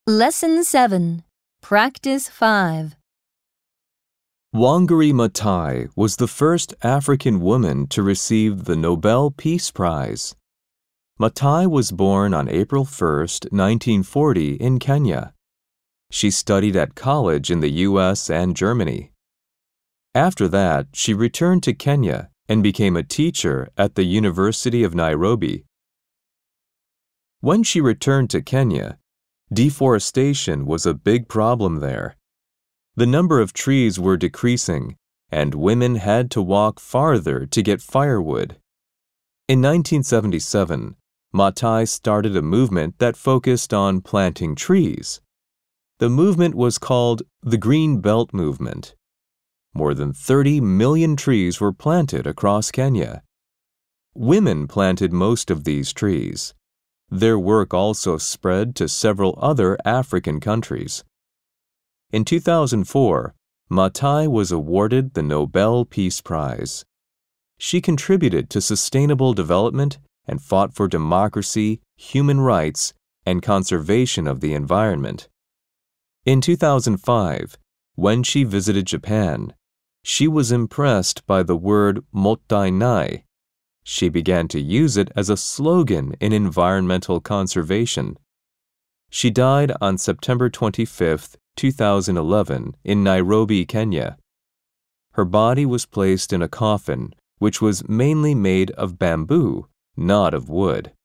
Lesson 7. Practice 5. Wangari Maathai was the first African woman to receive the Nobel Peace Prize. Maathai was born on April 1, 1940 in Kenya. She studied at college in the U.S. and Germany. After that, she returned to Kenya and became a teacher at the University of Nairobi. When she returned to Kenya, deforestation was a big problem there. The number of trees were decreasing, and women had to walk farther to get firewood. In 1977, Maathai started a movement that focused on planting trees. The movement was called the Green Belt Movement. More than 30 million trees were planted across Kenya. Women planted most of these trees. Their work also spread to several other African countries. In 2004, Maathai was awarded the Nobel Peace Prize. She contributed to sustainable development and fought for democracy, human rights, and conservation of the environment. In 2005, when she visited Japan, she was impressed by the word mottainai. She began to use it as a slogan in environmental conservation. She died on September 25, 2011, in Nairobi, Kenya. Her body was placed in a coffin, which was mainly made of bamboo, not of wood.